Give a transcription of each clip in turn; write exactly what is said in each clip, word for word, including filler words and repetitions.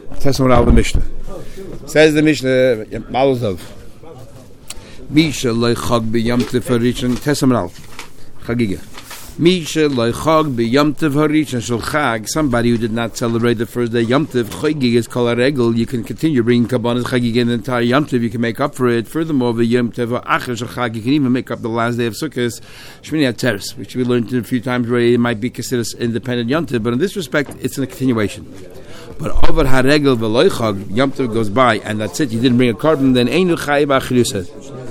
Testimony of the Mishnah. Says the Mishnah, Malazov. Misha loy chag b'yom tov harishon. Testimony Chagiga. Misha loy chag b'yom tov harishon shel chag. Somebody who did not celebrate the first day Yom Tov, Chagiga is kol haregel. You can continue bringing kabbanas Chagiga in the entire Yom Tov. You can make up for it. Furthermore, the Yom Tov acher shel chag. You can even make up the last day of Sukkot, Shmini Atzeres, which we learned a few times already. It might be considered independent Yom Tov, but in this respect, it's a continuation. But over haregel v'loy chag, Yom Tov goes by, and that's it. You didn't bring a carbon, then einu chay b'achirusah.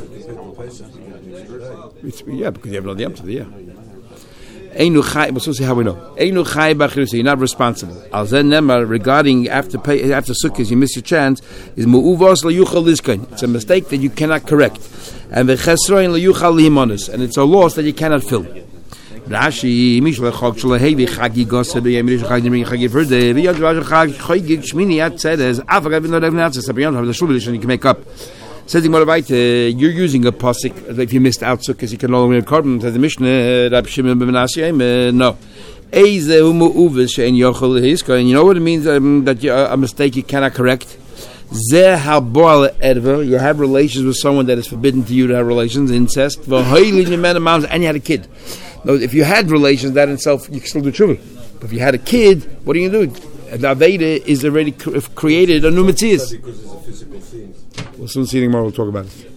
Yeah, because you have another Yom Tov, yeah. Einu chay, but so see how we know. Einu chay b'achirusah, you're not responsible. Al zen nemar, regarding after pay, after Sukkot, you miss your chance, is mu'uvos la'yuchal lizkain. It's a mistake that you cannot correct. And v'chesroin la'yuchal lihimonus, and it's a loss that you cannot fill. Rashi, Mishla Chag Shalahevi Chagi Gosse B'Yem Rish Chagi B'Yem Chagi Verde V'Yad Rashi Chag Chagig Shmini At Tzeres Afak Avin Lod Avin Atzes B'Yam Have the Shul Edition you can make up. Says the Gemara Vayte, you're using a pasuk if you missed out Sukkot you can no longer carbon. Says the Mishnah Rab Shimon Ben Menashe no. Eize Umu Uves Shein Yochel Hiska, and you know what it means um, that you, uh, a mistake you cannot correct. Zeh Halboal Edver, you have relations with someone that is forbidden to you to have relations, incest. V'Hoylin Yemen Moms, and you had a kid. No, if you had relations, that in itself, you can still do tshuva. But if you had a kid, what are you going to do? The Aveda is already cr- created a new Metzias. Because it's a physical thing. We'll soon see tomorrow, we'll talk about it.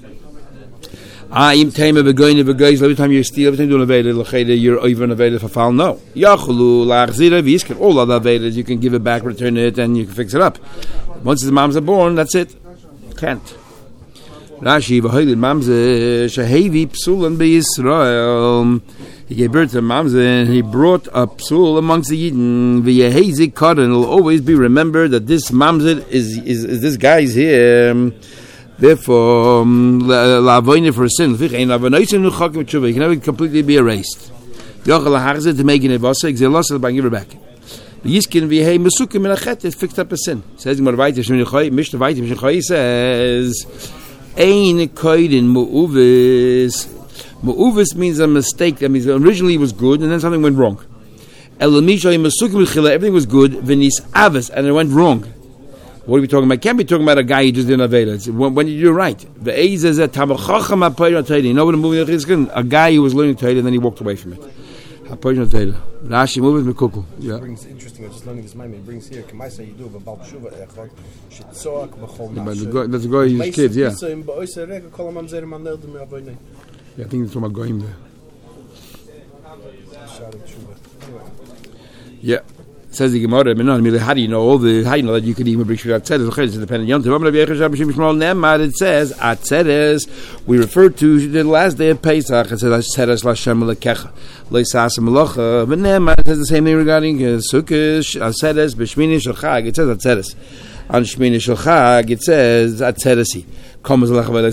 Ah, im Tema begoine begois, every time you steal, every time you do an Aveda, l'cheda, you're over an Aveda for foul. No. Yachulu, la'achzira, v'yiskin, all other Avedas, you can give it back, return it, and you can fix it up. Once the moms are born, that's it. You can't. Rashi, v'hoylid mamze, shehevi psulan b'Yisrael. He gave birth to Mamze and he brought a psul amongst the Yidden. V'yehezik katan, it'll always be remembered that this Mamze is, is, is this guy's here. Therefore, la'avoyne for a sin. He can never completely be erased. Yochel ha'achzeh to make an evasa, exelosa, but give her back. Yiskin v'yehei mesukim in a chet, it fixed up a sin. Says Gemara Vayte, Mishnah Vayte, Mishnah Choy says, Ein koidin mu'uvis. Mu'uvis means a mistake. That means originally it was good and then something went wrong. Everything was good, v'nis avis, and it went wrong. What are we talking about? Can't be talking about a guy who just did an Aveda. When, when you do right. The Eiz is a Tamachacham HaPoyra. You know what a movie is? A guy who was learning Torah and then he walked away from it. HaPoyra Torah. Rashi moves Mekukul. Yeah. It brings interesting. I just learning this mind. It brings here. Kamaisa you do a Baal Tshuva Echad. Shitzoak b'chol nafshe. That's a guy who's kids. Yeah. Yeah, I think it's from a goyim there. Yeah. Says the Gemara, how do you know all the? How do you know that you could even bring Shvirat Atzeres? It's independent Yom Tov. It says Atzeres. We refer to the last day of Pesach. It says Atzeres Lashem Lekecha Leisas Melocha. But Ne'emar says the same thing regarding Sukkot. Atzeres B'Shmini Shel Chag. It says Atzeres. On Shmini Shel Chag, it says Atzeresi. Just like when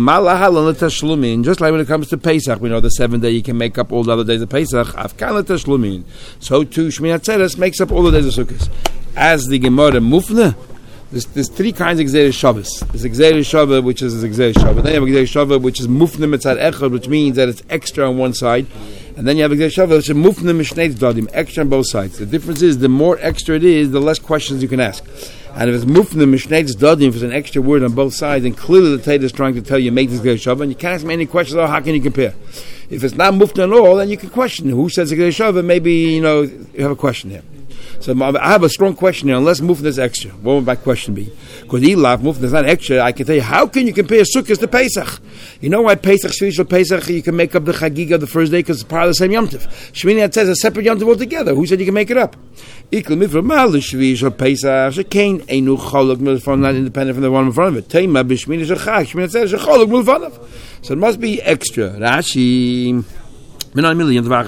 it comes to Pesach, we know the seventh day you can make up all the other days of Pesach. So too, Shmini Atzeres makes up all the days of Sukkot. As the Gemara Mufna, there's, there's three kinds of Gzeir Shabbos. There's Gzeir Shabbos, which is Gzeir Shabbos. Then you have Gzeir Shabbos, which is Mufna Mitzad Echad, which means that it's extra on one side. And then you have Gzeir Shabbos, which is Mufna Mishnei Dadim, extra on both sides. The difference is, the more extra it is, the less questions you can ask. And if it's Mufna Mishnei Dadim, if it's an extra word on both sides, then clearly the Torah is trying to tell you, make this Gzeir Shabbos, and you can't ask me any questions, oh, how can you compare? If it's not Mufna at all, then you can question who says Gzeir Shabbos, maybe, you know, you have a question here. So I have a strong question here. Unless Mufna is extra, what would my question be? Because Elaf Mufna is not extra. I can tell you, how can you compare Sukkot to Pesach? You know why Pesach, Shvi Pesach, you can make up the Chagiga the first day because it's part of the same Yom Tov. Shmini Atzeres a separate Yom Tov altogether. Who said you can make it up? Ikl Mifra Mal Shvi Pesach Shekain Einu Cholok Milfon, not independent from the one in front of it. Teima B'Shmini Shechag Shmini Atzeres Shecholok Milfonov. So it must be extra. Rashi. You can make up for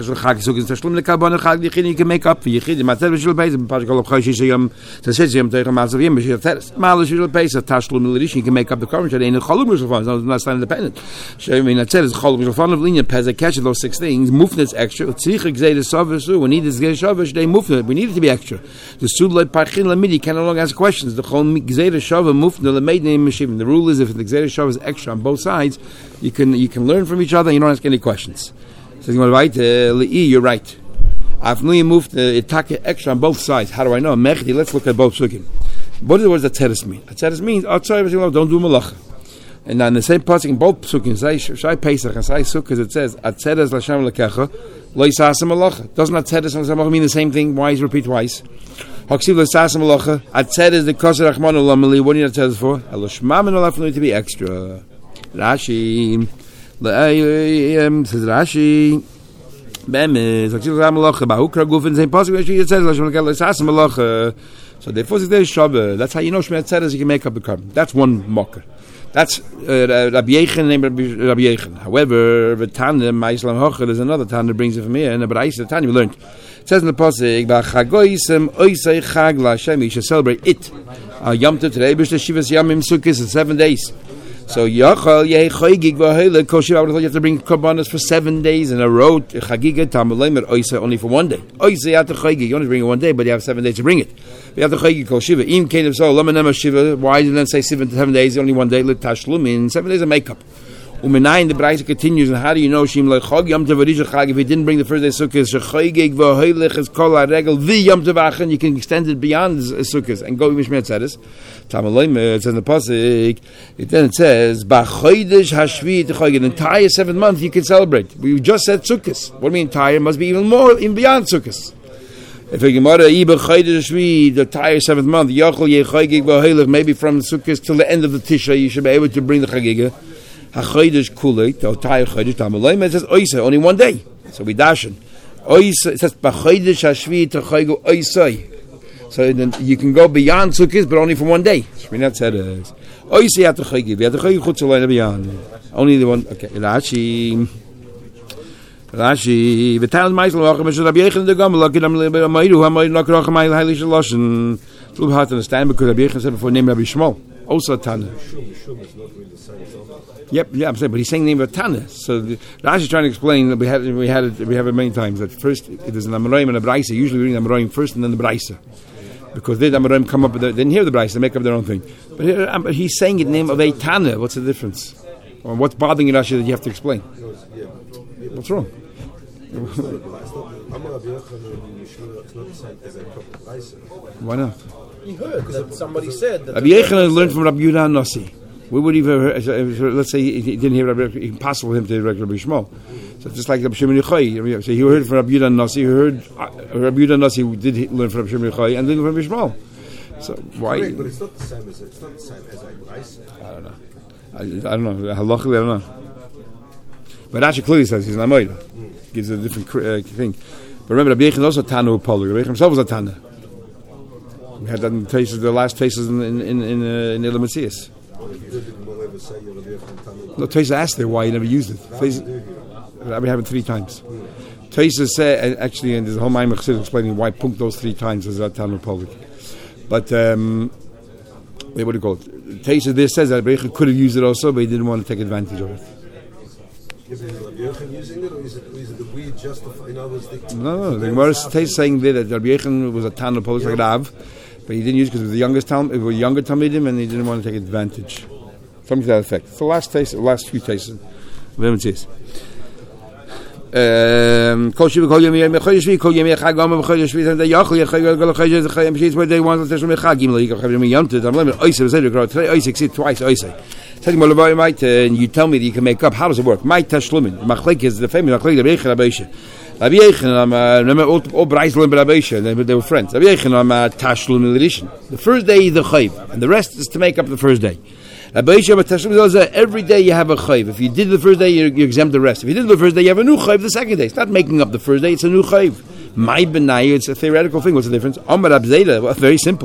Yechid. Matzah b'shul Pesach. Pashkol b'chosh yom tashetz yom teicham matzah yom b'shul Atzeres. Mal b'shul Pesach tashlum l'rish. You can make up the carbon. Ain't a choluk b'shul fun. It's not independent. Shemini Atzeres choluk b'shul fun of linear Pesach. Catch those six things. Mufnet's extra. Tzich gzeir shavush. We need this gzeir shavush. They mufnet. We need it to be extra. The sud loy parchin lamidi can no longer ask questions. The chol gzeir shavush mufnet lemeid neim meshivim. The rule is if the gzeir shavush is extra on both sides, you can you can learn from each other. And you don't ask any questions. Says you're right. Afnui moved the itake extra on both sides. How do I know? Mechdi, let's look at both sugim. What does atzeres mean? Atzeres means outside don't do malacha. And then the same pasuk in both psukim, Shai Pesach and Shai Sukkot, it says atzeres l'Hashem lekecha lo yisasem malacha. Doesn't atzeres and malacha mean the same thing? Why is it repeat twice? Haksiv l'yisasem malacha. Atzeres the kosher rachmanu lamali. What do you need atzeres for? Eloshmamin olaf need to be extra. Rashi says Rashi. Bemes haksiv l'yisasem malacha. Bahukra gufin same pasuk. It says l'Hashem lekecha lo yisasem malacha. So therefore, there's Shabbat. That's how you know Shmei Atzeres. You can make up the carbon. That's one mocker. That's uh, Rabbi Yechon named Rabbi Yechon. However, the Tana Ma'islam Hocher is another Tana that brings it from here. And the Baraisa Tana we learned. It says in the pasuk, "B'chagoisem oisei chag la'Hashem." You should celebrate it. Uh, Yom Tov today, b'shte shivas yamim sukkos in seven days. So Yachal Yeh Chagig v'Hoyle Kol Shiva. You have to bring korbanos for seven days in a row. Chagiga Tamulaymer Oisei only for one day. Oisei at the Chagig. You only bring it one day, but you have seven days to bring it. We have the Chagig Kol Shiva. Im Kain of Sol Lamanema Shiva. Why did then say seven to seven days? Only one day. Let Tashlumin. Seven days of makeup. Umenayin the Braisa continues. And how do you know Shim Lechag Yom Tov Rishon Chag? If he didn't bring the first day Sukkos, Chagig v'Hoyle is Kol HaRegel v'Yom Yom Tov Achen. You can extend it beyond Sukkos and go with Shmei Atzeres. Tamulaymer. It says in the pasuk. It then it says B'Chodesh Hashvi T'Chagig. The entire seventh month you can celebrate. We just said Sukkos. What do you mean entire? It must be even more in beyond Sukkos. If a Gemara Iba Chodesh Hashvi, the entire seventh month, Yachol Yeh Chagig v'Hoyle, maybe from Sukkos till the end of the Tisha, you should be able to bring the Chagiga. HaChodesh Kulei, the entire Chodesh Tamulaymer. It says Oisei, only one day. So we dash it. Oisei, it says B'Chodesh Hashvi T'Chagig Oisei. So then you can go beyond Sukkot, but only for one day. Shmini Atzeres. Oisei at the Chagig. We have the Chagig Chutzolay beyond. Only the one. Okay. Rashi. Rashi. V'tal Ma'isel Lachem Rabbi Yechon the Gam Lakidam Le'Mayru Hamayru Nakrach Hamayil Hailish Loshen. It's a little hard to understand because Rabbi Yechon said before name Rabbi Shmuel. Also Tana. Yep, yeah, I'm saying, but he's saying the name of Tana. So Rashi is trying to explain that we had we had it we have it many times. That first it is an Amoraim and a Braisa. Usually we read the Amoraim first and then the Braisa, because they the Amoraim come up with the, they didn't hear the Braisa, they make up their own thing. But here, um, he's saying the name of a Tana. What's the difference? Or what's bothering you, Rashi, that you have to explain? What's wrong? Why not? You heard that somebody said that Rabbi Yechon learned from Rabbi Yehuda Nasi. We would even, let's say he didn't hear Rabbi, it's impossible for him to hear Rabbi Shmuel. So just like Rabbi Shimon Yochai, so he heard from Rabbi Yehuda Nasi, he heard uh, Rabbi Yehuda Nasi did learn from Rabbi Shimon Yochai and then from Rabbi Shmuel. So why? Correct, but it's not the same as it's not the same as a Braisa. I don't know. I, I don't know. Halachically, I don't know. But Rashi clearly says he's an Amoida. Mm. Gives a different uh, thing. But remember, Rabbi Yechon also Tana Upolu. Rabbi Yechon himself was a Tana. We had that in tases, the last tases in in in in, uh, in Elam Matthias. No, Taisa asked there why he never used it. Taisa, we have it three times. Taisa said actually, and there's a whole Maimon Chassidus explaining why pumped those three times as that Tana Upolu. But um, wait, what do you call it? Taisa there says that Rabbi Yechon could have used it also, but he didn't want to take advantage of it. Is it Rabbi Yechon using it, or is it, or is it the weird justifying others? No, no. The Gemara is saying there that Rabbi Yechon was a Tana Upolu like Rav, but he didn't use it because it was the youngest Talmud, it was younger Talmidim, and he didn't want to take advantage. Something to that effect. It's the last taste, the last few tastes. Whatever it is. Kol shiva kol yom yom chodesh shvi kol yom chag gam chodesh shvi and the yachol yachol gol chodesh chayim shis where they want to shme chagim like chayim yom tet I'm lemon oise was it today oise sit twice oise tell me about might and you tell me that you can make up how does it work might tashlumin machlek is the famous machlek the Rebbe Rabbeisha Rabbi Yechon remember all all Braisel and Rabbeisha they were friends Rabbi Yechon am tashlumin edition the first day is the chayv and the rest is to make up the first day. Every day you have a chayv. If you did the first day, you, you exempt the rest. If you did the first day, you have a new chayv the second day. It's not making up the first day, it's a new chayv. My benai, it's a theoretical thing. What's the difference? Amar Abzeda, well, very simple.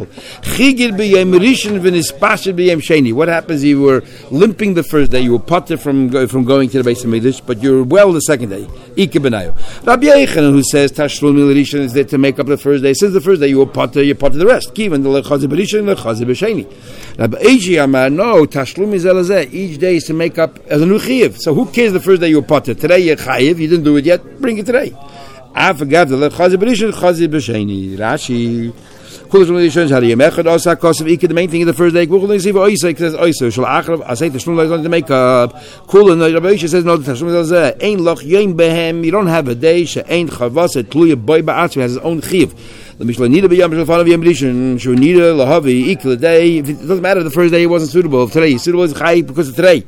What happens? You were limping the first day, you were potter from from going to the base of Midrash, but you're well the second day. Ike benayo. Rabbi Yechon, who says Tashlum Milishan is there to make up the first day. Since the first day you were potter, you potter the rest. Given the lechazi berishan, lechazi b'sheni. Rabbi Eiji Amar, no, Tashlum is elazeh. Each day is to make up as a new chiyuv. So who cares the first day you were potter? Today you're chayiv, you didn't do it yet, bring it today. I forgot the chazi berishan, chazi b'sheni. Rashi. The main thing in the first day, I say the Tashlum is going to make up. Rabbi says no, the Tashlum is ein loch yom behem. You don't have a day. She ain't chavas. Tluya boy ba'atzmi has his own chiv. Let me show Nida b'yam shel yom rishon. Show Nida lahavi equal a day. It doesn't matter. The first day it wasn't suitable. If today is suitable, it's chayiv because of today.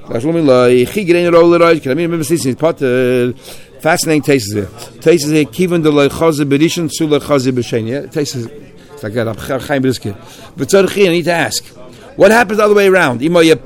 Fascinating tastes here. Tastes here. Kivan de lechaze b'rishon su lechaze b'sheni. Yeah, tastes it's like that. Chaim Brisker. But tzarich, I need to ask. What happens the other way around?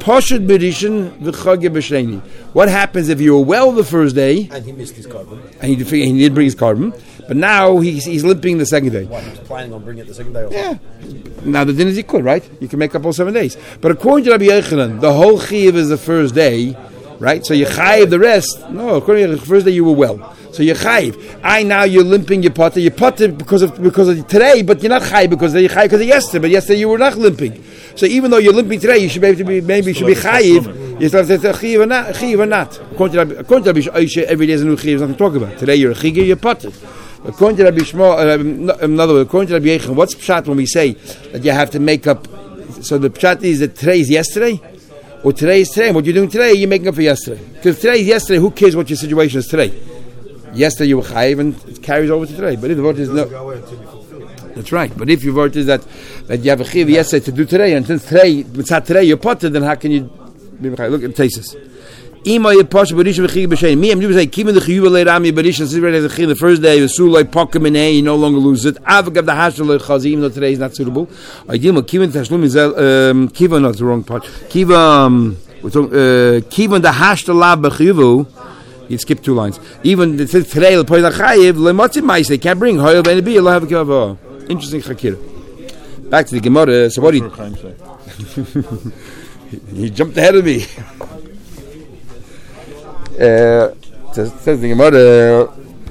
What happens if you were well the first day and he missed his carbon, and he, he did bring his carbon, but now he's, he's limping the second day? What, he was planning on bringing it the second day? Or yeah. Now the din is he could, right? You can make up all seven days. But according to Rabbi Yochanan, the whole chiyuv is the first day, right? So you chayiv the rest. No, according to the first day you were well. So you're chayiv. I now you're limping your potter. You potter because of because of today, but you're not chayiv because you're chayiv because of yesterday. But yesterday you were not limping. So even though you're limping today, you should be able to be maybe you should be chayiv. You still have to say chayiv or not. Chayiv or not. According to Rabbi, according to Rabbi Shmuel, every day is a new chayiv. There's nothing to talk about. Today you're a chigir, you're potter. According to Rabbi Shmuel, uh, another way. According to Rabbi Yochanan, what's pshat when we say that you have to make up? So the pshat is that today is yesterday, or today is today. And what you're doing today, you're making up for yesterday. Because today is yesterday. Who cares what your situation is today? Yesterday you were chayiv and it carries over to today. But if the word is no, that's right. But if your word is that that you have a chayiv yesterday to do today, and since today it's not today you're potted, then how can you be chayiv? Look at Taisus. Ima ye posh b'rishon v'chiyuv b'shein. Me, I'm going to say kimin the chiyuv le'rami b'rishon. Since it's a chiyuv the first day, v'sulay pokem in a, you no longer lose it. Avagav the hashel le'chazi, even though today is not suitable. Ideal kimin tashlum is kiva, not the wrong part. Kiva, um, kiva the hashel lab b'chiyuvu. You skip two lines. Even today, the point of chayiv le'matzim ma'is they can't bring hoyel and be Allah have a kava. Interesting chakir. Back to the Gemara. So what he he jumped ahead of me. Uh, says, says the Gemara.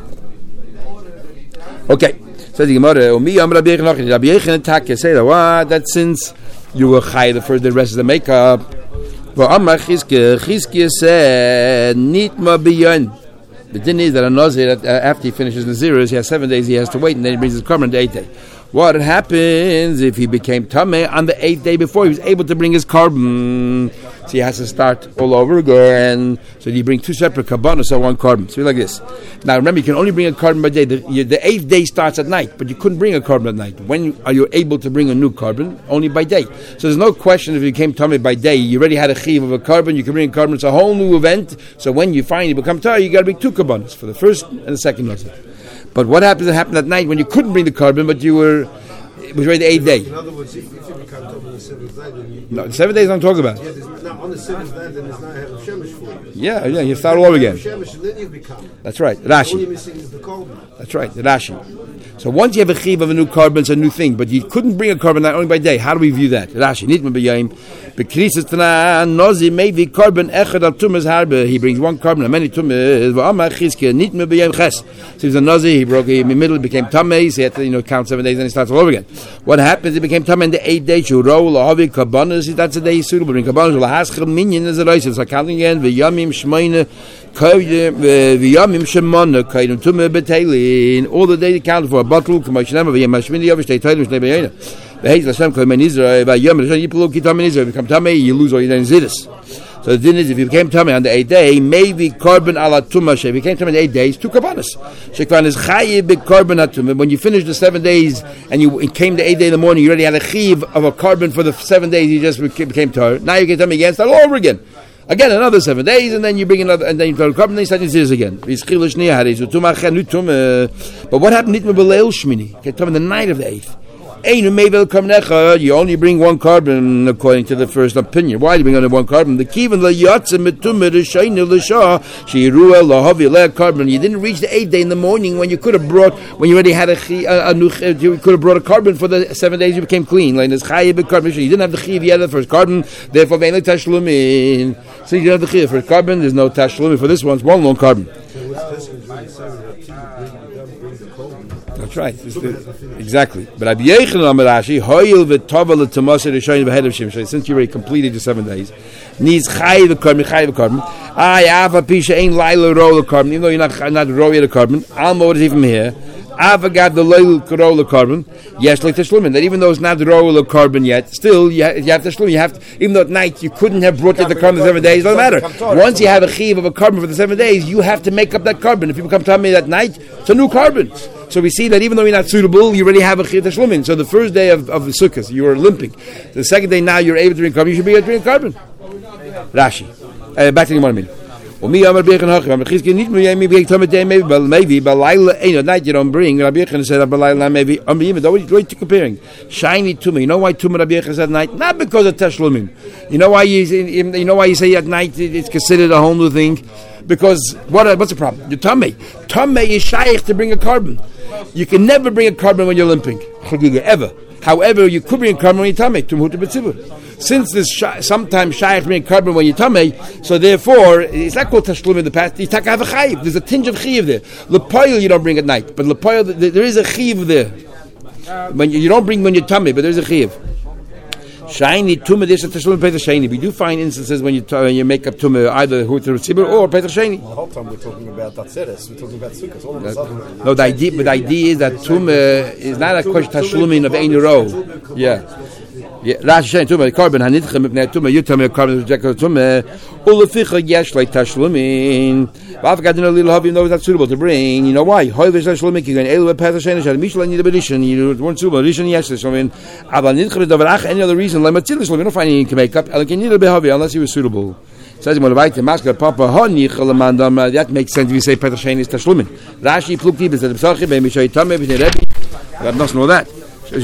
Okay, says the Gemara. Umi Am Rabbi Yochanan. Rabbi Yochanan Taka say that what that since you were chayiv the first the rest of the makeup. Well, Amar Chizkiah, Chizkiah said, Nitma biyon. The thing is that a Nazir, uh, after he finishes Naziris, he has seven days he has to wait, and then he brings his carbon on the eighth day. What happens if he became Tameh on the eighth day before he was able to bring his carbon? So he has to start all over again. So you bring two separate carbonos or one carbon. So like this. Now remember, you can only bring a carbon by day. The, you, the eighth day starts at night, but you couldn't bring a carbon at night. When are you able to bring a new carbon? Only by day. So there's no question if you came Tameh by day, you already had a chiv of a carbon, you can bring a carbon. It's a whole new event. So when you finally become Tameh, you got to bring two carbonos for the first and the second Nazir. But what happens? It happened at night when you couldn't bring the carbon, but you were. It was already the eighth day. In other words, if, if you become top on the seventh day, then you... No, the seven days I'm talking about. Yeah, no, on the seventh day, then there's no Erev Shemesh for you. Yeah, yeah, you start all over again. Shemesh, and then you become. That's right, Rashi. All you're missing is the carbon. That's right, the Rashi. So once you have a chiv of a new carbon, it's a new thing, but you couldn't bring a carbon only by day. How do we view that? Rashi, nitma b'yayim, b'krisis tana, nozi maybe carbon echad al tumas harbe. He brings one carbon and many tumas. V'amar chizkiah, nitma b'yayim ches. So he was a nozi, he broke him in the middle, it became tamei, so he had to, you know, count seven days, and he starts all over again. What happens? It became tamei in the eighth day, shuro, lahavi, karbonos, that's the day he's suitable. Bring karbonos, lahaschel, minyan, as a reis, so counting again, v'yamim, shmeine, v'yamim, shemona, kaidum, tumah, betelin, all the day he counted for a bottle, k'mashnem, v'yamashmini, yavish, teitlum, shnei b'yayna. V'heiz, l'shem, k'yman Israel, v'yam, l'shem, yipulu, kitam in Israel, become tamei, you lose all your zidus. So the thing is, if you became tamei on the eighth day, maybe carbon ala tumah, she became tamei in the eight days, two karbonos. Shekvan is chayiv be carbon atumah. When you finish the seven days and you it came the eighth day in the morning, you already had a chiv of a carbon for the seven days. You just became tar. Now you get tamei again, start all over again. Again, another seven days, and then you bring another, and then you start carbon, and then you start this again. But what happened? Nitma b'leil shmini. Okay, tamei the night of the eighth. You only bring one carbon according to the first opinion. Why do you bring only one carbon? The kivan carbon. You didn't reach the eighth day in the morning when you could have brought when you already had a, a, a new you could have brought a carbon for the seven days you became clean. Like this carbon. You didn't have the chiv yet the first carbon. Therefore, so you didn't have the chiv for carbon. There's no tashlumin for this one. It's one long carbon. That's right. Exactly. But Rabbi Yochanan Amar Rashi, hoyil v'tova l'tamasa rishoyin v'head of Shimshon. Since you already completed your seven days, needs chayiv v'carbon, chayiv v'carbon. I have a pisha ain't laila roll carbon. Even though you're not not roll yet a carbon, Alma what is even here. Avagad the loyal roll carbon. Yes, like tashlumin. That even though it's not roll carbon yet, still you have, you have tashlumin. You have to, even though at night you couldn't have brought the carbon the seven days. Doesn't matter. Once you have a chiv of a carbon for the seven days, you have to make up that carbon. If you become tamei that night, it's a new carbon. So we see that even though you're not suitable, you already have a chiyuv tashlumin. So the first day of, of the sukkahs, you were limping. The second day now you're able to drink carbon, you should be able to drink carbon. Rashi. Uh, back to the Gemara. Umi Amar Birchen Hachim. Amar Chizki nicht mehr maybe take time day maybe but maybe by Laila ain't at night you don't bring. Rabbi Yechon said by Laila maybe. Amar Yimid. Always right to comparing. Shiny tumah. You know why tumah Rabbi Yechon said at night? Not because of tashlumin. You know why you you know why you say at night it's considered a whole new thing? Because what what's the problem? Your tummy. Tummy is shaykh to bring a carbon. You can never bring a carbon when you're limping. Ever. However, you could bring a carbon when you're tummy. Tumah b'tzibur. Since this sh- sometimes shaykh bring a carbon when you're tummy, so therefore it's not called tashlum in the past. You have a chayiv. There's a tinge of chayiv there. Lepoil you don't bring at night, but lepoil there is a chayiv there. When you, you don't bring when you're tummy, but there's a chayiv. Shiny tumah this is tashlum petach sheni. We do find instances when you t- when you make up tumah either huter tzibur or petach sheni. The whole time we're talking about datzeres, we're talking about sukkahs. All of a sudden, no, the idea, but the idea is that tumah is not a question tashlumin of ein row. Yeah. Yeah, Rashi tumah carbon hanitchem ibnei tumah. You tell me a carbon is rejected tumah. Uleficha yesh like tashlumin. V'afgadin little hobby knows that's suitable to bring. You know why? Hoyevish tashlumin kigan elu petach sheni shad mishla need a bedishin. You weren't suitable. Bedishin yesh tashlumin. Aval nitchem davarach. Any other reason? Let matzil tashlumin. You don't find any to make up. Elakin need a behavi unless he was suitable. Says him what to mask Papa Honich Lamandam. That makes sense if you say petach sheni is tashlumin. Rashi plukti is that psachim b'mishay tameh b'nei Rebbe. God doesn't know that. That's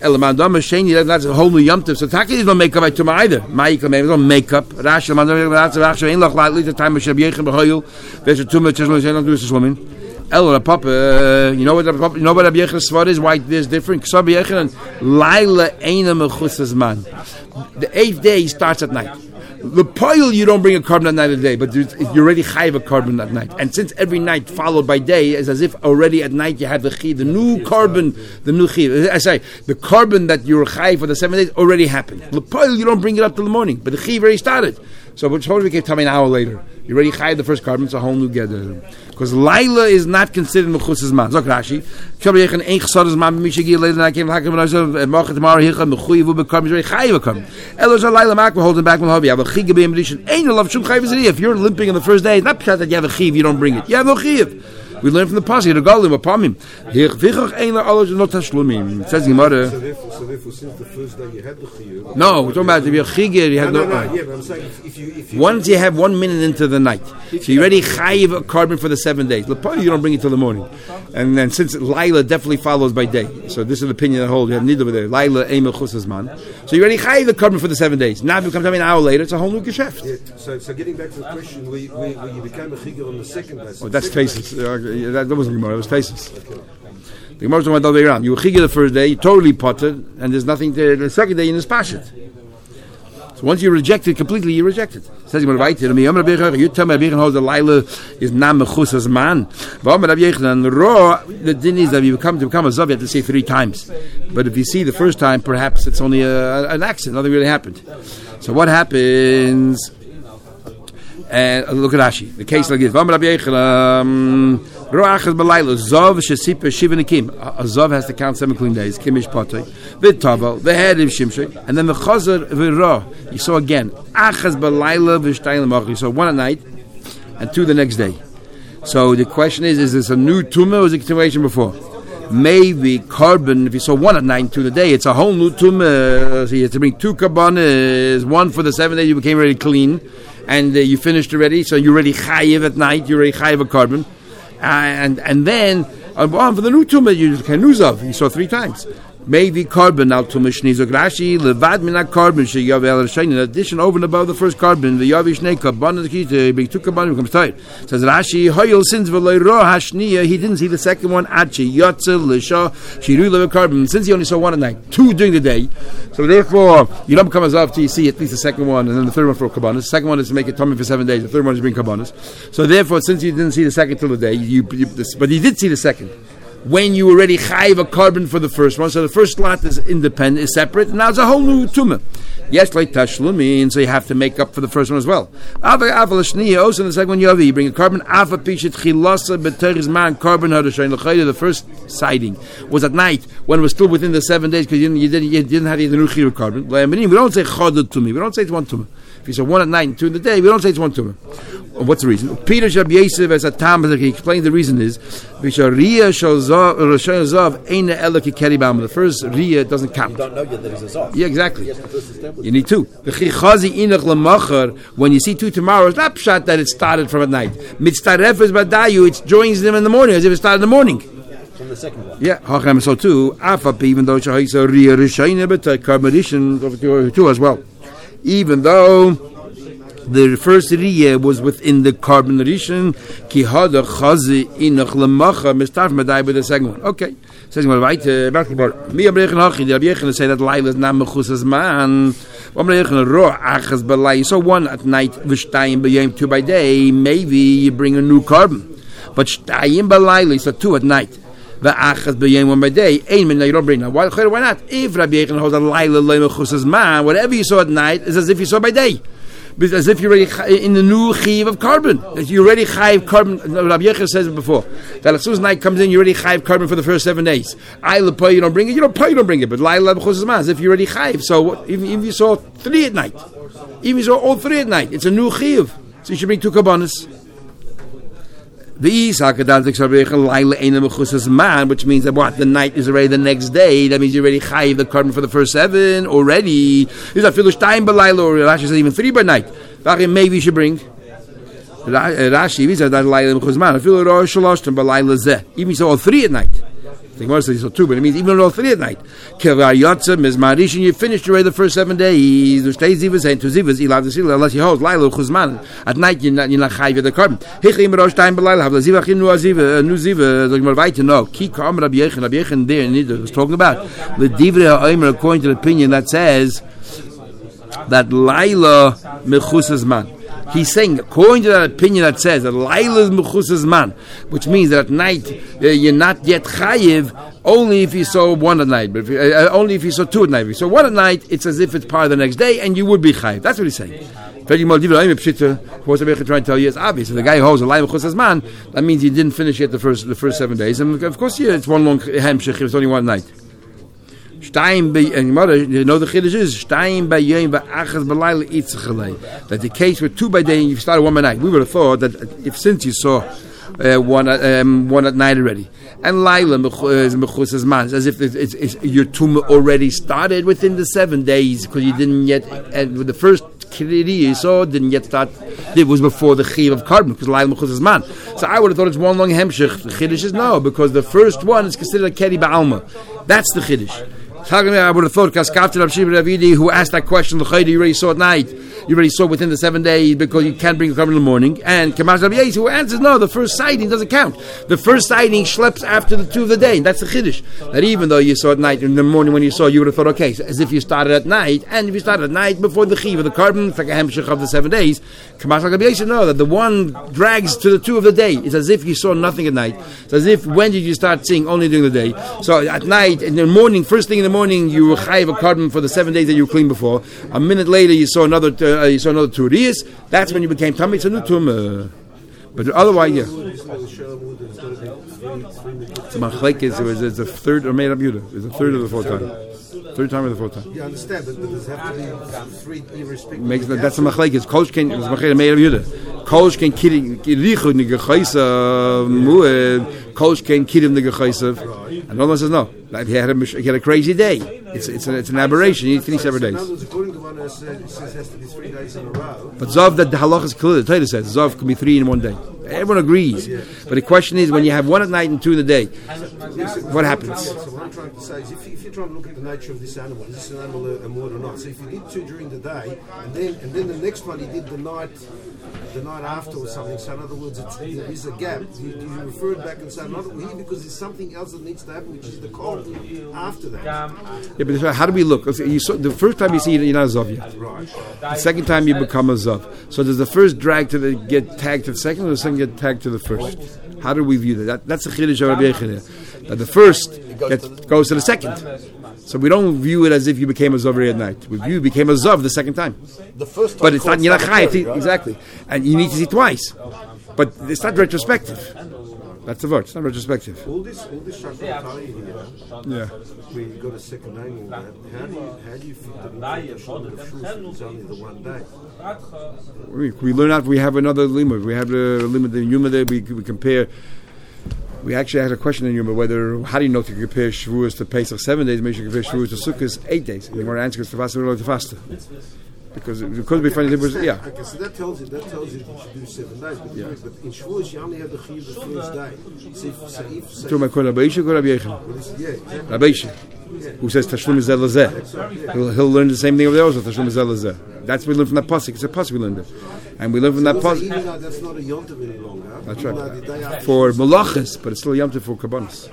a whole new yomtiv. So Taki don't make up by tumah either. Ma'ikah maybe don't make up. Rashi Lamandam. That's Rashi. Ain't loch lightly the time of Shab Yechem b'Hoyel. There's a tumah tashlumin. Don't do this tashlumin. El Papa. You know what? You know what Rabbi Yechen's svara is? Why there's different? Because Rabbi Yechen Laila Eina Mechusas Man. The eighth day starts at night. The pile you don't bring a carbon at night a day, but you're already chayiv a carbon at night. And since every night followed by day is as if already at night you have the chi, the new carbon, the new chi. I say the carbon that you're chayiv for the seven days already happened. The pile you don't bring it up till the morning, but the chi already started. So but suppose we can tell me an hour later, you already chayiv the first carbon. It's a whole new gather. Because Laila is not considered mechusas man. Zok Rashi, Shabbat Yechan ain't chsadas man b'mishagi later than I came hakim and I said mochet tomorrow hicha mechuyevu b'karbon is very chayiv a carbon. Elos Laila makva holding back from hobby. Have a chiyuv b'yem addition. Ain't no love shum chayiv zeri. If you're limping on the first day, it's not because that you have a chiyuv, you don't bring it. You have no chiyuv. We learn from the pasuk the galim upon him. Hichvichach ain't alos not tashlumim. It says Gemara. So therefore, so therefore, since the first day you had the chiyuv. No, we're talking about if you're chiyuv, you have no. no. no, no yeah, but I'm saying if, if you if you once you have one minute into the night, so you already chayiv a carbon for the seven days. Lepoil you don't bring it till the morning, and then since Laila definitely follows by day, so this is an opinion that holds. You have need over there. Laila emel chusas man. So you already chayiv the carbon for the seven days. Now if you come to me an hour later, it's a whole new geschäft. Yeah, so, so getting back to the question, where, where, where you became a chiyuv on the second day. So Oh, that's cases. Uh, that, that wasn't Gemara. It was cases. Okay. The Gemara went the other way around. You were chiyuv the first day, you totally potted, and there's nothing to. The second day, you just pashit. So once you reject it completely, you reject it. Says Gemara right here. You tell me Rabbi the Laila is not mechusas man. And raw the din is that you come to become a zav, you have to say three times. But if you see the first time, perhaps it's only a, an accident. Nothing really happened. So what happens? And uh, look at Rashi. The case like this. A Zav has to count seven clean days. Kimish Patay. V'tavel. V'hed of Shimshei. And then the Chazer v'ra. You saw again. Achaz b'layla v'shtayim l'mach. You saw one at night and two the next day. So the question is, is this a new tumah or is it a continuation before? Maybe carbon, if you saw one at night and two the day, it's a whole new tumah. So you have to bring two karbanas. One for the seven days you became already clean. And uh, you finished already. So you're already chayiv at night. You're already chayiv a carbon. Uh, and and then uh, for the new tumah you can lose of. You saw three times. Maybe carbon al tumah shnizok Rashi levad mina carbon sheyav el shayin. In addition, over and above the first carbon, the yavish nei carbon the key to bring two carbon becomes tight. Says Rashi hoyel since v'loy ro hashniya he didn't see the second one achi yotzel l'sha shiru lev carbon since he only saw one at night, two during the day. So therefore you don't become as after you see at least the second one and then the third one for carbonas. The second one is to make it tummy for seven days. The third one is to bring carbonas. So therefore, since you didn't see the second till the day, you, you this, but you did see the second. When you already chayiv a carbon for the first one, so the first lot is independent, is separate, and now it's a whole new tumah. Yes, like tashlumin, so you have to make up for the first one as well. Also in the second one, you bring a carbon. The first sighting was at night when it was still within the seven days because you didn't, you didn't, you didn't have the new chiyuv carbon. We don't say chadad tumah. We don't say it's one tumah. If you saw one at night and two in the day, we don't say it's one tumah. What's the reason? Peter Shab Yosef as a Tam, he explains the reason is Visharia Shazov Zav Eina Elaki Keribam. The first Ria doesn't count. You don't know yet that he's a Zav. Yeah, exactly. You need two. When you see two tomorrow, it's not pshat that it started from at night. Mitztaref is badayu, it joins them in the morning as if it started in the morning. From the second one. Yeah, Hachem so too. Afap, even though Shahisa Ria Rishayna, but Karmadishan too as well. Even though the first Riyah was within the carbon addition, Ki Hada Chazi Inach Lamacha, Mistaf Madai with the second one. Okay. Says well, right, back to board. Me Abrechon Hachi, the Abrechon say that Laila is not Mechusas Man. Abrechon Ro Achas Balai. So one at night, Vishtayim Bayim, two by day, maybe you bring a new carbon. But Shtayim Balai, so two at night. The Achas Bayim, one by day, ain't mean you don't bring that. Why, why not? If Rabbi Yechon holds a Laila Mechusas Man, whatever you saw at night is as if you saw by day. As if you're already in the new chiv of carbon. You already chayiv carbon. Rabbi Yechon says it before. That as soon as night comes in, you already chayiv carbon for the first seven days. Ayla pay, you don't bring it. You don't pay, you don't bring it. But laila b'chus as if you already chayiv. So what, even if you saw three at night, even if you saw all three at night, it's a new chiv. So you should bring two karbanos. Which means that what? The night is already the next day. That means you already chayiv the carbon for the first seven already. Is that filush time b'layla, or Rashi says even three by night. Maybe you should bring Rashi. He says that layla b'chuzman. Filu rosh shalosh b'layla zeh. Even so all three at night. The Gemara says so too, but it means even all three at night. Kevar yotza mizmarish, and you finished already the first seven days. There's stay zivas and two zivas. Ilav the sila unless you hold layla b'chuzman. At night you're not you're not chayiv the carbon. Hichim rosh time b'layla have the zivach in nu aziva nu ziva. The Gemara right to know. Ki kam Rabbi Yechon Rabbi Yechon there and was talking about the divrei ha'omer according to the opinion that says that Laila mechusas man. He's saying, according to that opinion that says that Laila is mechusas man, which means that at night uh, you're not yet chayiv only if you saw one at night, but if you, uh, only if you saw two at night. If you saw one at night, it's as if it's part of the next day, and you would be chayiv. That's what he's saying. What's I'm trying to tell you is obvious. If the guy who holds a Laila mechusas man, that means he didn't finish yet the first the first seven days, and of course, yeah, it's one long hemshech. It's only one night. Shtayim by and mother, you know the chiddush is Shtayim by yom va'achas b'layla itzchalei. That the case with two by day and you started one by night. We would have thought that if since you saw uh, one um, one at night already, and Laila is mechusas man, as if it's, it's, it's, your two already started within the seven days because you didn't yet. And with the first kiddi you saw didn't yet start. It was before the chiv of carbon because Laila mechusas man. So I would have thought it's one long hemshich. The chiddush is no, because the first one is considered a keri ba'alma. That's the chiddush. I would have thought Kaskafta Rav Shimon Ravidi, who asked that question, you already saw at night, you already saw within the seven days because you can't bring the carbon in the morning. And Kamash Rav Yez, who answers, no, the first sighting doesn't count. The first sighting schleps after the two of the day. That's the chiddush. That even though you saw at night, in the morning when you saw, you would have thought, okay, so as if you started at night, and if you started at night before the chiv of the carbon, it's like a hemshech of the seven days. Kamash Rav Yez, no, that the one drags to the two of the day. It's as if you saw nothing at night. It's as if, when did you start seeing only during the day? So at night, in the morning, first thing in the morning, you were chayiv a carbon for the seven days that you were clean before. A minute later, you saw another uh, you saw another two riyas. That's when you became tummy. It's a new tumah. But otherwise, yeah. It's a machlekes. It's a third or made up Yudah. It's a third of the fourth time. Third time or the fourth time. You understand, but does it have to be three irrespective? Makes that, that's a machlekes. Kolsh can it's machlekes made up Yudah. Kolsh can kiri kirichu nigachaysa mued. Kolsh can kirim nigachaysa. And no one says no. Like he had a he had a crazy day. It's it's an, it's an aberration. You need to finish every day. According to one who says it has to be three days in a row. But zav that the halach is clear. The Torah says zav can be three in one day. Everyone agrees. But the question is, when you have one at night and two in the day, what happens? So what I'm trying to say is, if, if you're trying to look at the nature of this animal, is this an animal a mood or not? So if you did two during the day, and then and then the next one he did the night, the night after or something. So in other words, it's, there is a gap. You, you refer it back and say not here because there's something else that needs to happen, which is the cold after that. Yeah, but how do we look? You saw, the first time you see it, you're not a zav yet. Right. The second time you become a zav. So does the first drag to the get tagged to the second, or the second get tagged to the first? How do we view that? that that's the chiddush of Rabbi Yechon. That the first gets, goes to the second. So we don't view it as if you became a zav at night. We view you became a zav the second time. The first time, but it's not you're not chayav, right? exactly, and you need to see twice. But it's not retrospective. That's the word. It's not retrospective. All this, all this Shachar here. Yeah. We got a second name on that. How do you, how do you fit that into the Shulchan of Shus if it's only the one day? We, we learn out. We have another limud. We have the limud in Yuma there. We, we compare. We actually had a question in Yuma whether how do you know to compare Shavuos to Pesach seven days? Maybe you compare Shavuos to Sukkot eight days. And the answer is to fast or to faster. Because it could be funny. Yeah. Okay, so that tells you that tells you that you should do seven days. But, yeah. but in Shavuos you only have the chiyuv the first day. So if, so if, so to my question, Rabbi Yisha or Rabbi Yechon? Yeah, exactly. Rabbi Yisha, who says Tashlum is Zelazeh. He'll, he'll learn the same thing over there also. Tashlum is Zelazeh. That's what we learn from that pasuk. It's a pasuk we learned it, and we learn from so that pasuk. Even though that's not a yom tov any longer. That's right. For malachas, but it's still a yom tov for kabbanis.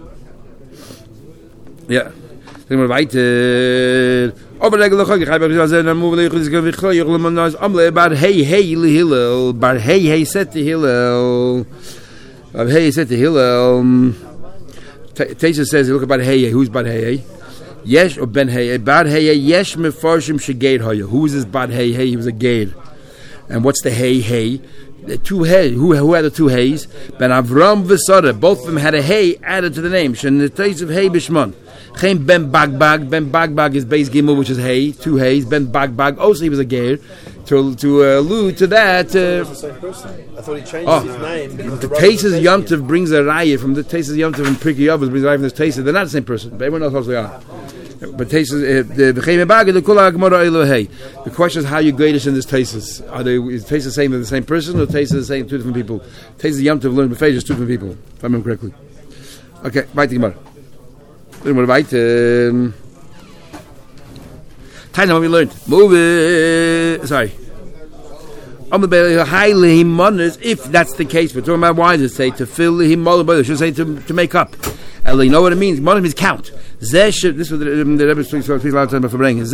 Yeah. Then we're weiter. Aber regel doch ich habe gesagt dann move le ich gehe ich will man nas amle bar hey hey hillel bar hey hey set the hillel bar hey set the hillel Taisa says look about hey who's bar hey yes or ben hey bar hey yes me farshim sheged hoya who is this bar hey hey he was a gade and what's the hey hey the two hey who who had the two hays ben Avram v'Sara both of them had a hey added to the name and the taste of hey bishman Chaim ben bagbag ben bagbag is base gimel which is hay two hays ben bagbag also he was a ger to to uh, allude to that. Uh, the same person. I thought he changed oh, his name. The Taisus Yom Tov brings a raya from the Taisus Yom Tov from Pirkei Avos brings a raya from this Taisus. They're not the same person, but everyone else also are. But Taisus the Chaim ben the Kula Gemara Elohei. The question is how you grade us in this Taisus. Are they is Taisus saying they're the same person or Taisus is saying two different people? Taisus Yom Tov learned before just two different people, if I remember correctly. Okay, right to Gemara. Then we're right. Um, time what we learned. Move it. Sorry. If that's the case, we're talking about why does it say to fill him? It should say to, to make up. And you know what it means? Monim means count. This is what the, the Rebbe speaks a lot of time for bringing. If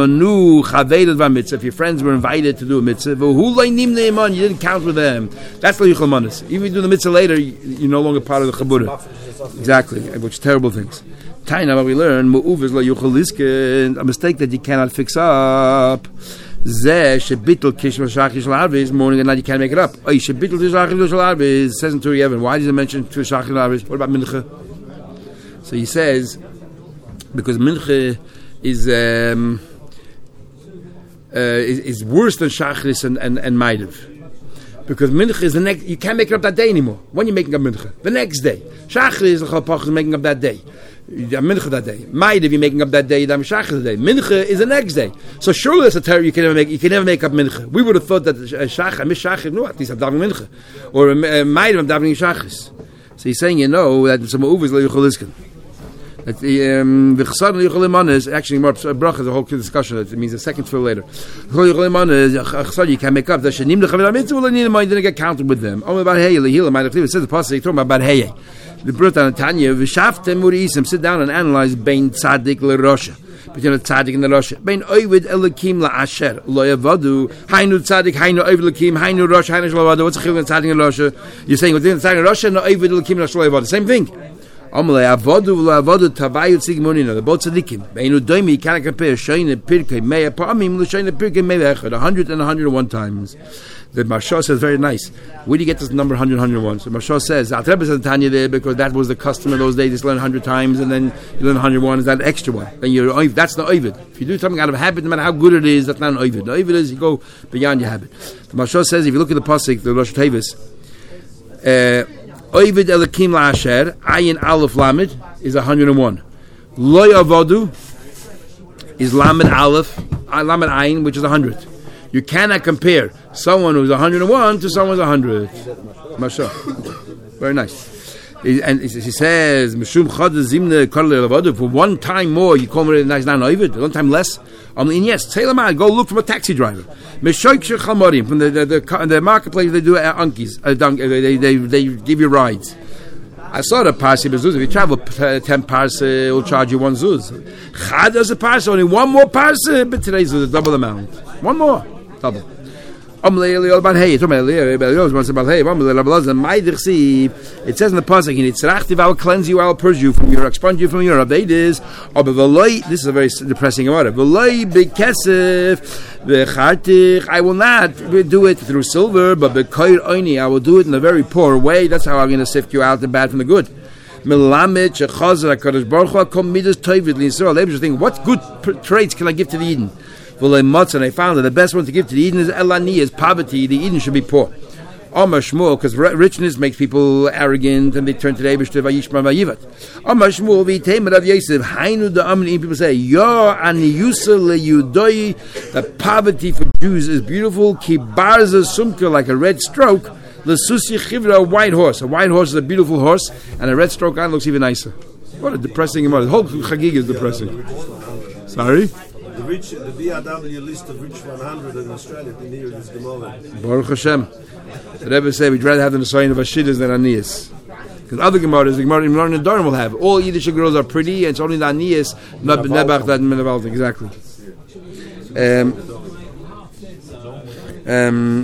your friends were invited to do a mitzvah, you didn't count with them. That's the yichol manas. Even if you do the mitzvah later, you're no longer part of the chabura. Exactly, which terrible things. Taina, what we learn, mu'uv is la yuchal liske, a mistake that you cannot fix up. Zeh shebitl kishma shachish larvis, morning and night you can't make it up. Oh, shebitl shachish larvis, says in Turi Yevon. Why does it mention shachish larvis? What about mincha? So he says, because mincha is um, uh, is, is worse than shachris and and, and maidev. Because mincha is the next, you can't make it up that day anymore. When you're making up mincha, the next day. Shachris is the chapach is making up that day. Mincha that day. Maidev you're making up that day. Dam shachris that day. Mincha is the next day. So surely it's a terror you can never make. You can never make up mincha. We would have thought that shachris, mish shachris, no, at least I'm davening mincha, or maidev I'm davening shachris. So he's saying, you know, that some uv is leucholiskin. That the um, the chesed leucholiman is actually more bracha. The whole discussion. It means the second fill later. Leucholiman is chesed you can make up. That shenim lechavim mitzvah lenim didn't get counted with them. Only about hey lehila might have it says the pasuk talking about hey. The Brut and Tanya v'shaftem urisim sit down and analyze bein tzaddik l'rosha between a tzaddik and the rosha bein oivid elakim la'asher lo yavadu hainu tzaddik hainu oivid elakim hainu rosha hainu shlo yavadu. What's the chiluk in tzaddik and rosha? You're saying within the tzaddik and rosha no oivid elakim lo shlo yavadu. Same thing. Amalei avodu v'lavadu tavayu tzigmonina. The both tzaddikim beinu doimi you cannot compare shoyne pirkei meya pa'amim l'shoyne pirkei meya echad a hundred and a hundred and one times. The Marsha says very nice. Where do you get this number one hundred, one hundred one? So Marsha says, Al Rebbe says Tanya there because that was the custom in those days. Just learn one hundred times and then you learn one hundred one. Is that an extra one? Then you're that's not ovid. If you do something out of habit, no matter how good it is, that's not an ovid. The ovid is you go beyond your habit. The Marsha says if you look at the pasuk, the Rosh Tevis, ovid elakim la'asher ayin aleph lamed is one hundred one. Lo yavodu is lamed aleph lamed ayin which is one hundred. You cannot compare someone who's one hundred one to someone who's one hundred. Masha. Very nice. And he says, for one time more, you call me a nice non-ovid, one time less. I mean, yes, go look from a taxi driver. From the, the, the, the marketplace, they do uh, unkies, uh, dunk, uh, they, they, they give you rides. I saw the parsi bezuz. If you travel uh, ten parsi, it'll charge you one zuz. Chad does a parsi, only one more parsi, but today's zuz, double amount. One more. Double. It says in the pasuk, I will cleanse you, I will purge you from your, expunge you from your avedis. This is a very depressing word. I will not do it through silver, but I will do it in a very poor way. That's how I'm going to sift you out the bad from the good. What good traits can I give to the Eden? And I found that the best one to give to the Eden is Elani, is poverty. The Eden should be poor. Amar Shmuel, because richness makes people arrogant and they turn to the Eibishter Vayishma Vayivat. Amar Shmuel, v'yiteimer Rav Yosef, Hainu da Amri, people say, Yo ani yusa leyudoi, the poverty for Jews is beautiful, ki barza sumka, like a red stroke, l'susi chivra, a white horse. A white horse is a beautiful horse, and a red stroke on looks even nicer. What a depressing amount. The whole Chagig is depressing. Sorry? The rich, the B R W list of rich one hundred in Australia, the near is Gemara. Baruch Hashem. The Rebbe say we'd rather have the Nisayin of Ashidas than Aniyas. Because other Gemaras, the Gemara in Learning Durham will have. All Yiddish girls are pretty, and it's only the Aniyas, not Nebach, that Menavaltik. Exactly. Um, um,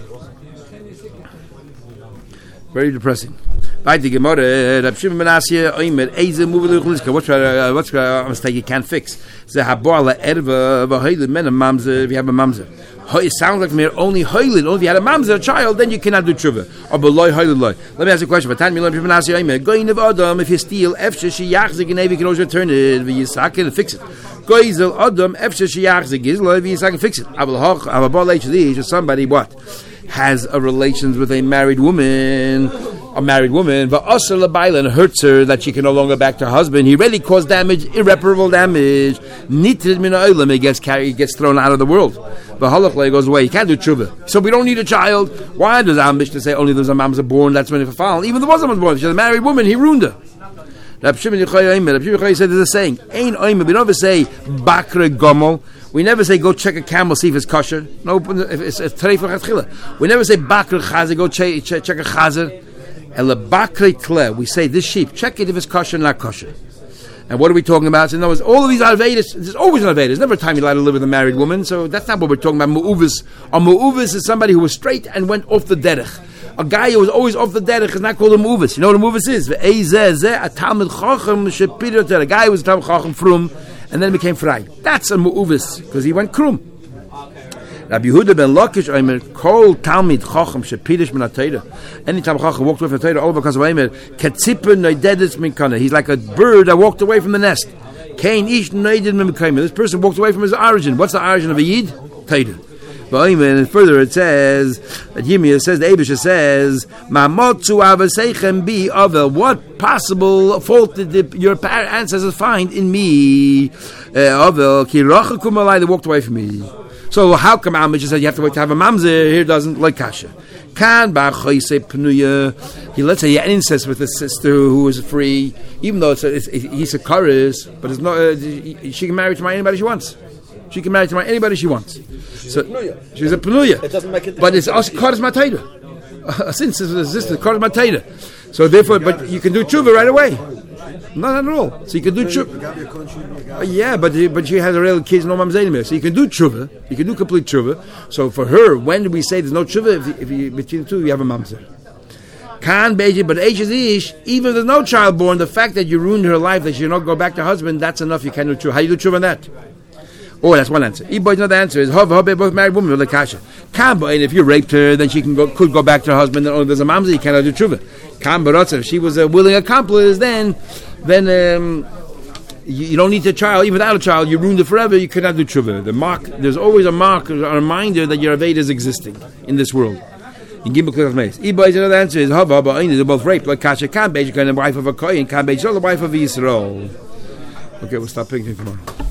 very depressing. Right, the Gemara, Rab Shimon ben Asya, Oimer, Eize Muvelu Chuliska. What's uh, what's a mistake you can't fix? The Habola Erva Vahayli Men a Mamzer. If you have a Mamzer, it sounds like mere only Haylid. Only if you had a Mamzer, a child, then you cannot do tshuva. Or beloy Haylid loy. Let me ask you a question. But Tan Milan Shimon Asya, Oimer, Goyin of Adam. If you steal, Efshe she yachzik and you can always return it. We yisak and fix it. Goyizel Adam, Efshe she yachzik is loy. We yisak and fix it. Abel Hoch, Abel H D is somebody what has a relations with a married woman. A married woman, but Asr Labailan hurts her that she can no longer back to her husband. He really caused damage, irreparable damage. Nitrid min ha'olam, he gets carried, he gets thrown out of the world. But Halachlei goes away. He can't do tshuva. So we don't need a child. Why does Amish to say only there's a mamza born? That's when if a foul. Even the wasn't born. If she's a married woman, he ruined her. Rab Shimon Yochai said there's a saying. Ain't oimer. We never say bakre gomel. We never say go check a camel, see if it's kosher. No, if it's a treifach atchila. We never say bakre chazer. Go check, check, check a chazer. We say this sheep, check it if it's kosher or not kosher. And what are we talking about? So in other words, all of these Arvedis, there's always an Arvedis. There's never a time you're allowed to live with a married woman, so that's not what we're talking about. Mu'uvis. A Mu'uvis is somebody who was straight and went off the derech. A guy who was always off the derech is not called a Mu'uvis. You know what a Mu'uvis is? A guy who was a Talmid Chacham frum and then became fry. That's a Mu'uvis, because he went krum. Rabbi Yehuda ben Lakish, Omer, Kol Talmid Chacham Shepirish min HaTorah. Any Talmid Chacham walked away from the Torah, all because of Omer, Ketzipa Noidedes min Kana. He's like a bird that walked away from the nest. Kain Ish Noided min Mekayim. This person walked away from his origin. What's the origin of a Yid? Torah. But Omer, and further it says, that Yirmiyah says, the Eibusha says, Mamotzu Avaseichem bi Avel. What possible fault did the, your ancestors find in me? Avel, Ki Rachakum Alai, they walked away from me. So how come Amish said you have to wait to have a mamzer? Here doesn't like kasha. Can ba'choise pnuya. He let's say he had incest with his sister who was free, even though it's, a, it's he's a chorus, but it's not. Uh, she can marry to anybody she wants. She can marry to anybody she wants. She's so, a pnuya. She's a pnuya. It doesn't make it. But it's also chorus matayda. Since it's a sister, chorus matayda. So therefore, but you can do tshuva right away. No, not at all. So you can do tshuva. Uh, yeah, but but she has a real kids, no mam's anymore. So you can do tshuva. You can do complete tshuva. So for her, when do we say there's no tshuva? If, if you, between the two, you have a mamzer. Can beji, but age is ish. Even if there's no child born, the fact that you ruined her life, that she not go back to her husband, that's enough. You can't do tshuva. How you do tshuva on that? Oh, that's one answer. Another answer is hov hov both married women with a kasha. Can and if you raped her, then she can go could go back to her husband. And only there's a mamzer, you cannot do tshuva. Can but if she was a willing accomplice, then then um, you, you don't need a child. Even without a child, you ruined it forever. You cannot do tshuva. The mark, there's always a mark, a reminder that your aveda is existing in this world. In Gimel Klal Meis. Iboy's another answer is hov hov they're both raped like kasha. Can be the wife of a kohen, can be the wife of Yisrael. Okay, we'll stop picking tomorrow.